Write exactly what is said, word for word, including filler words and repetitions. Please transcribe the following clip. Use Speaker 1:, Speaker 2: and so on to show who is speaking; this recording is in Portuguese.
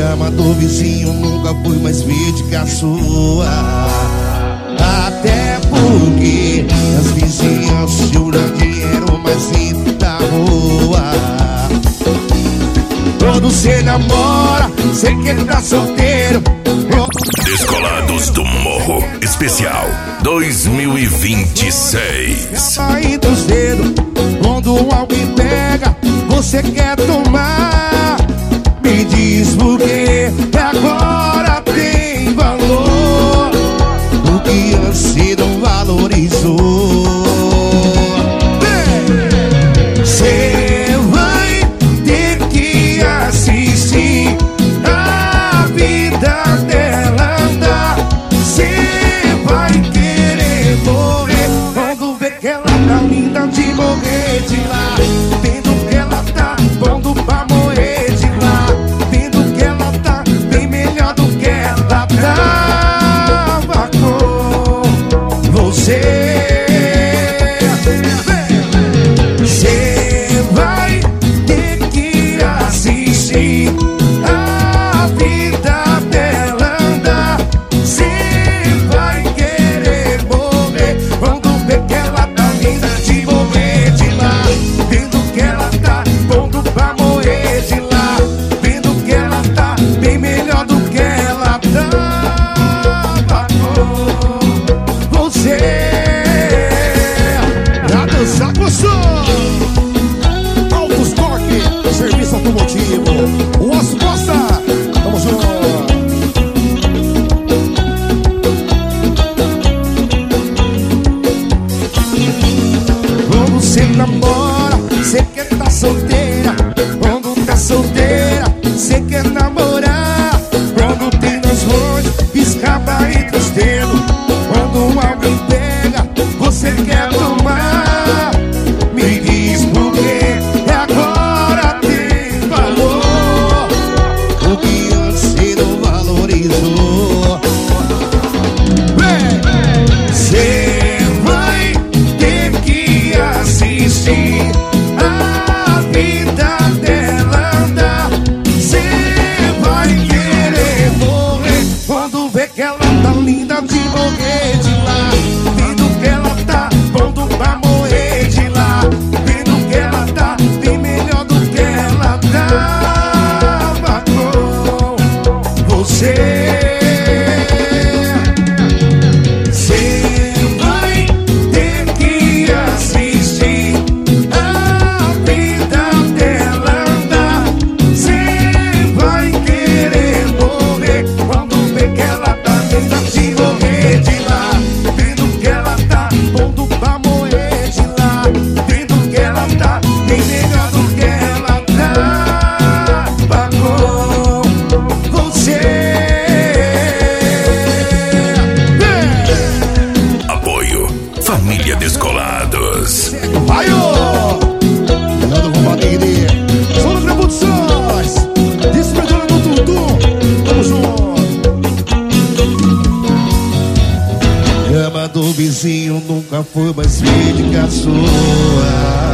Speaker 1: Cama do vizinho nunca foi mais verde que a sua. Até porque as vizinhas juram que eram mais lindas da rua. Quando cê namora, cê que tá solteiro.
Speaker 2: Descolados do Morro Especial dois mil e vinte e seis.
Speaker 1: Sai do cedo, quando alguém pega, você quer tomar. Me diz por que agora tem valor, o que antes não valorizou. Cê vai ter que assistir a vida dela andar. Cê vai querer morrer quando vê que ela tá linda de morrer de lá. Vendo que ela tá pondo pra morrer de lá. Vendo que ela tá bem melhor do que ela tava com você. Cê vai ter que assistir a vida dela andar. Cê vai querer morrer quando vê que ela tá linda de morrer de lá. Vendo que ela tá pondo pra morrer de lá. Vendo que ela tá bem melhor do que ela tava com você. Pra dançar com o som Altos Toque, serviço automotivo. O Osso Costa, vamos junto. Quando cê namora, cê quer tá solteira. Quando tá solteira, cê quer namorar. Quando tem nas longe, escapa entre os dedos. Quando alguém pega, você quer tomar. Me diz por que agora tem valor, o que antes não valorizou. Cê vai ter que assistir a vida dela andar. Cê vai querer morrer quando vê que ela tá linda de morrer de lá. Vendo que ela tá pondo pra morrer de lá. Vendo que ela tá bem melhor do que ela tava com você. Cê vai ter que assistir a vida dela andar. Cê vai querer morrer quando vê que ela tá linda de morrer de lá. Vendo que ela tá pondo pra morrer de lá. Vendo que ela tá bem melhor do que ela tava com você.
Speaker 2: Apoio Família Descolados.
Speaker 1: Vai, ô! Fernando Romadini, Sono Produções, Distribuidora do Tutu, vamos junto. Cama do vizinho nunca foi mais verde que a sua.